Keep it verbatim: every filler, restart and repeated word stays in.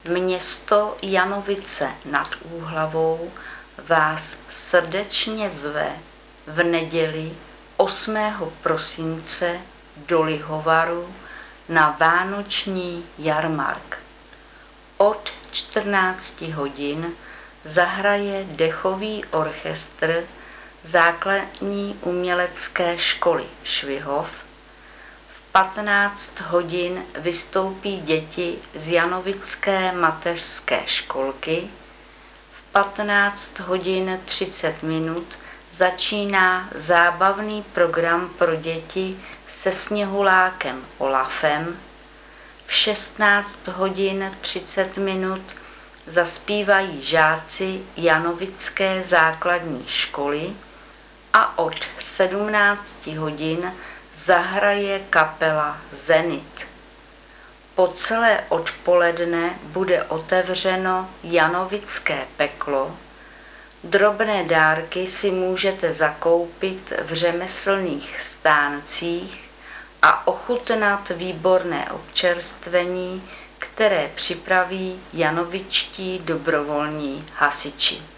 Město Janovice nad Úhlavou vás srdečně zve v neděli osmého prosince do Lihovaru na vánoční jarmark. Od čtrnácti hodin zahraje dechový orchestr základní umělecké školy Švihov. V patnáct hodin vystoupí děti z Janovické mateřské školky. V patnáct hodin třicet minut začíná zábavný program pro děti se sněhulákem Olafem. V šestnáct hodin třicet minut zaspívají žáci Janovické základní školy a od sedmnácti hodin zahraje kapela Zenit. Po celé odpoledne bude otevřeno Janovické peklo. Drobné dárky si můžete zakoupit v řemeslných stáncích a ochutnat výborné občerstvení, které připraví janovičtí dobrovolní hasiči.